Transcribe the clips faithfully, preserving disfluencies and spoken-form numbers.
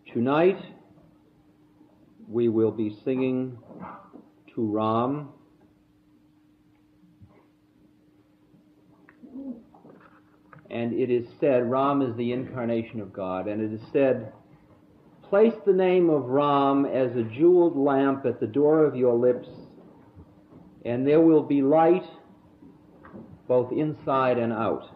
Tonight we will be singing to Ram, and it is said, Ram is the incarnation of God, and it is said, place the name of Ram as a jeweled lamp at the door of your lips, and there will be light both inside and out.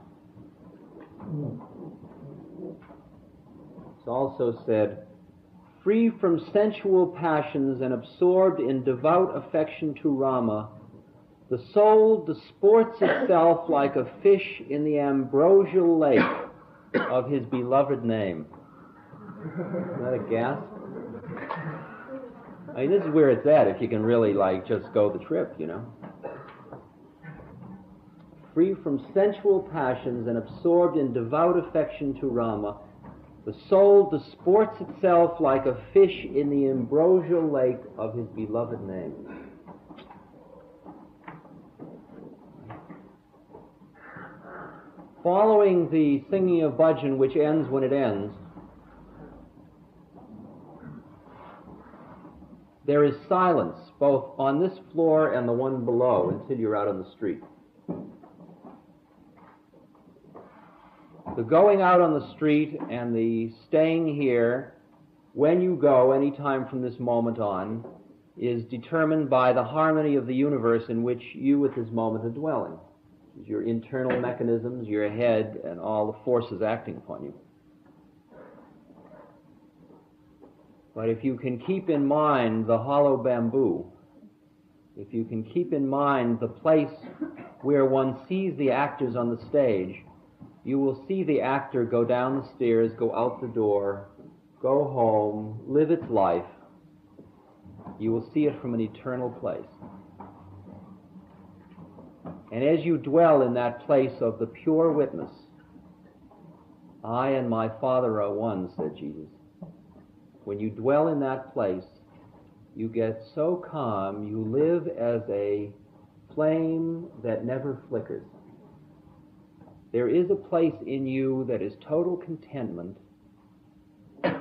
It's also said, free from sensual passions and absorbed in devout affection to Rama, the soul disports itself like a fish in the ambrosial lake of his beloved name. Isn't that a gasp? I mean, this is where it's at if you can really, like, just go the trip, you know. Free from sensual passions and absorbed in devout affection to Rama, the soul disports itself like a fish in the ambrosial lake of his beloved name. Following the singing of bhajan, which ends when it ends, there is silence both on this floor and the one below until you're out on the street. The going out on the street and the staying here, when you go, any time from this moment on, is determined by the harmony of the universe in which you at this moment are dwelling. Your internal mechanisms, your head, and all the forces acting upon you. But if you can keep in mind the hollow bamboo, if you can keep in mind the place where one sees the actors on the stage, you will see the actor go down the stairs, go out the door, go home, live its life. You will see it from an eternal place. And as you dwell in that place of the pure witness, I and my Father are one, said Jesus. When you dwell in that place, you get so calm, you live as a flame that never flickers. There is a place in you that is total contentment, that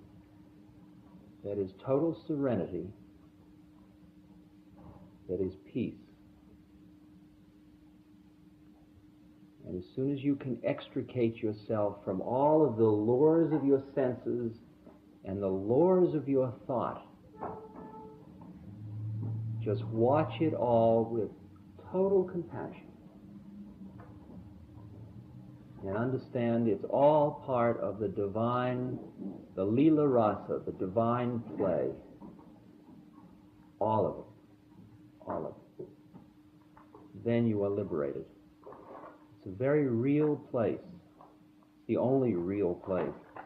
is total serenity, that is peace. And as soon as you can extricate yourself from all of the lures of your senses and the lures of your thought, just watch it all with total compassion. And understand it's all part of the divine, the Lila Rasa, the divine play. All of it. All of it. Then you are liberated. It's a very real place. It's the only real place.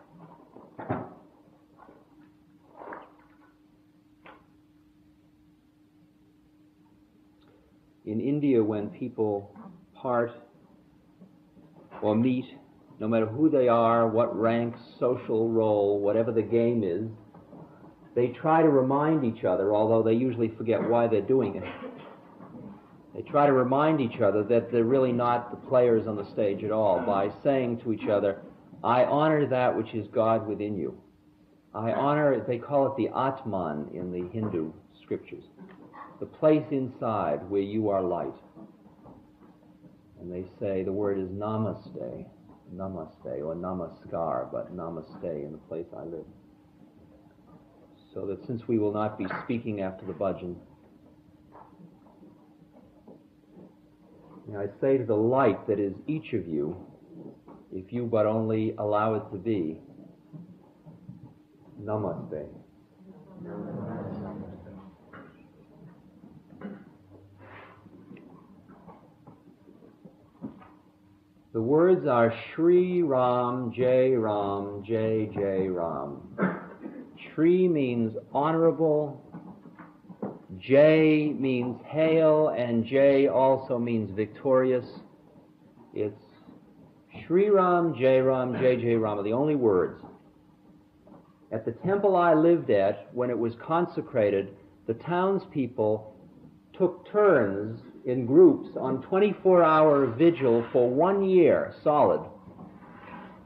In India, when people part or meet, no matter who they are, what rank, social role, whatever the game is, they try to remind each other, although they usually forget why they're doing it. They try to remind each other that they're really not the players on the stage at all by saying to each other, I honor that which is God within you. I honor, they call it the Atman in the Hindu scriptures, the place inside where you are light. And they say the word is namaste, namaste, or namaskar, but namaste in the place I live. So that since we will not be speaking after the bhajan, I say to the light that is each of you, if you but only allow it to be, namaste. The words are Shri Ram, Jai Ram, Jai Jai Ram. Shri means honorable, Jai means hail, and Jai also means victorious. It's Shri Ram, Jai Ram, Jai Jai Ram are the only words. At the temple I lived at, when it was consecrated, the townspeople took turns in groups on twenty-four hour vigil for one year solid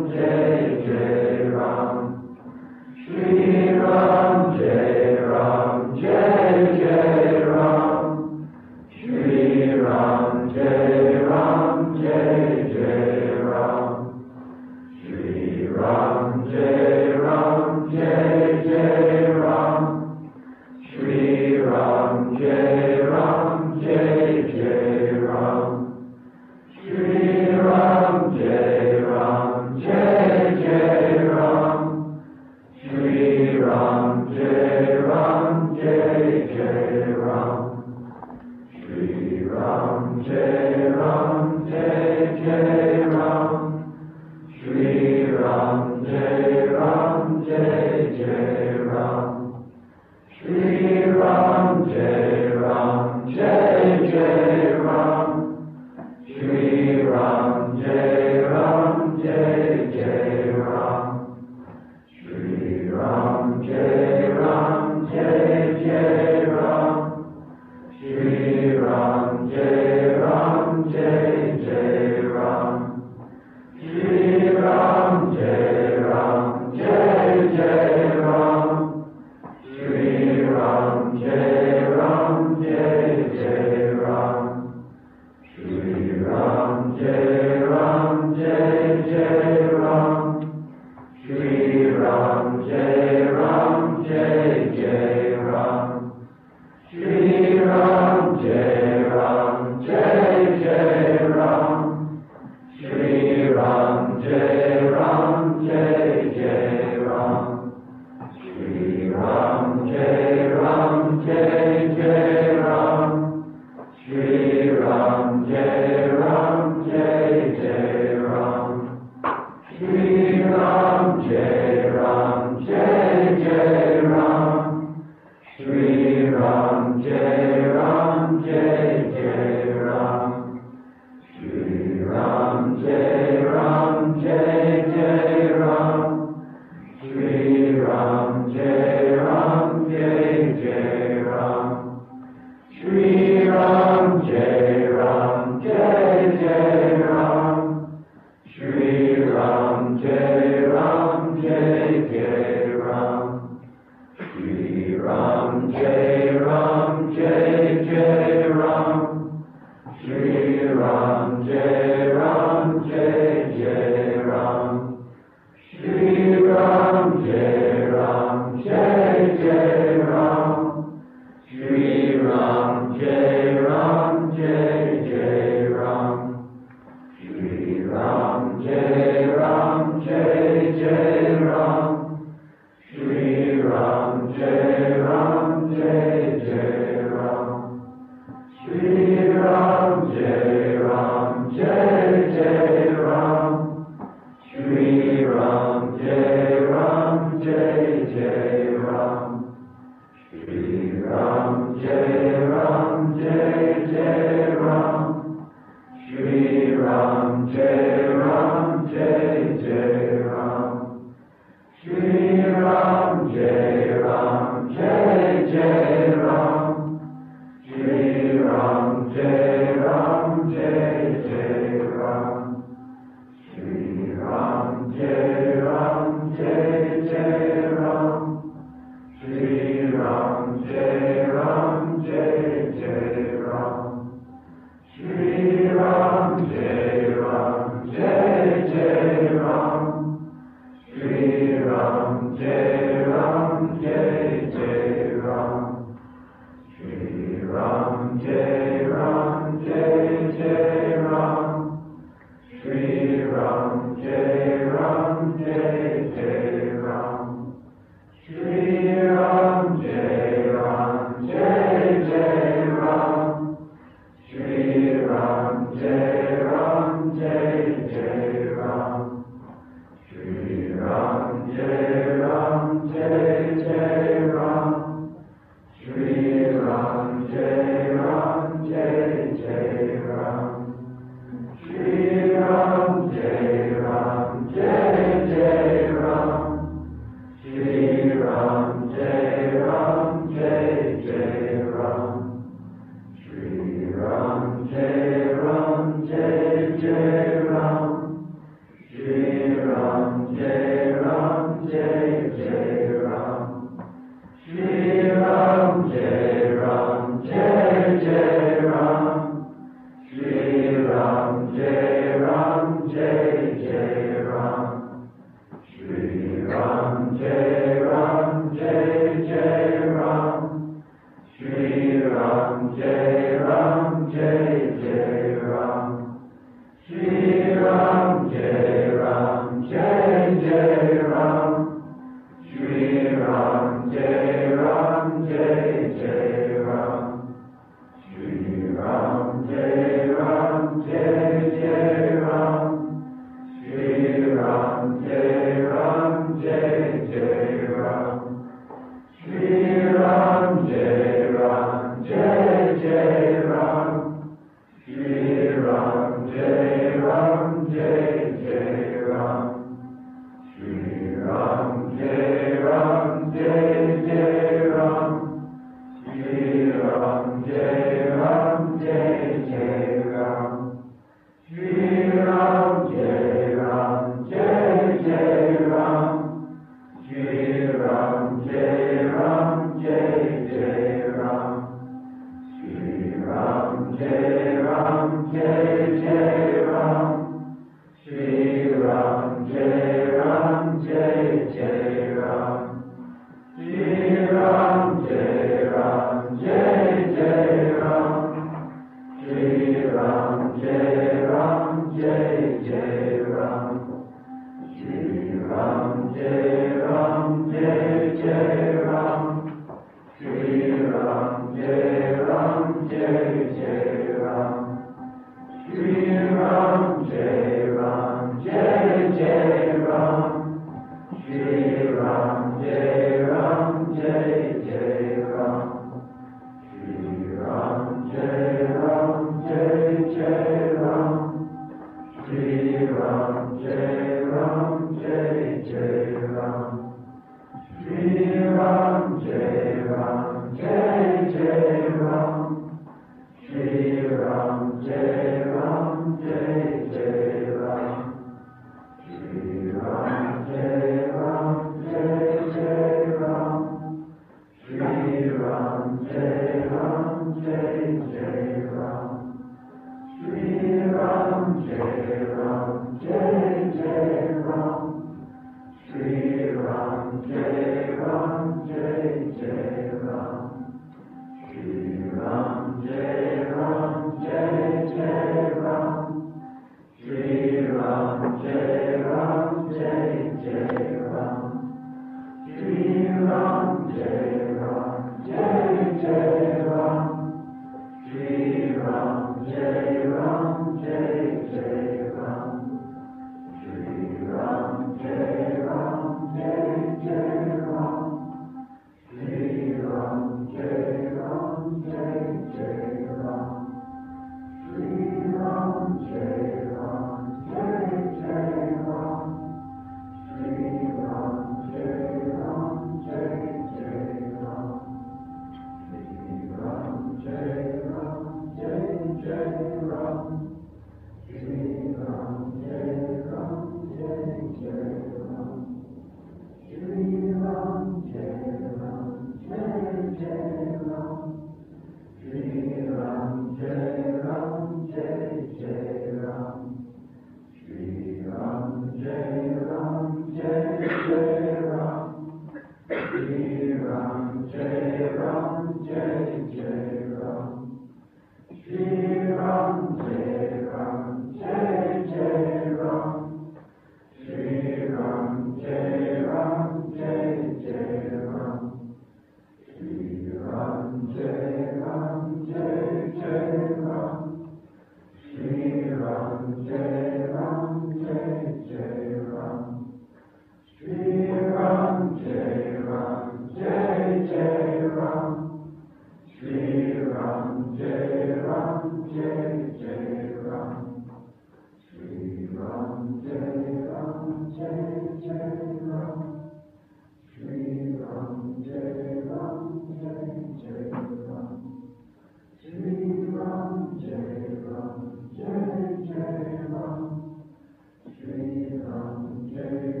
Jai Ram, Jai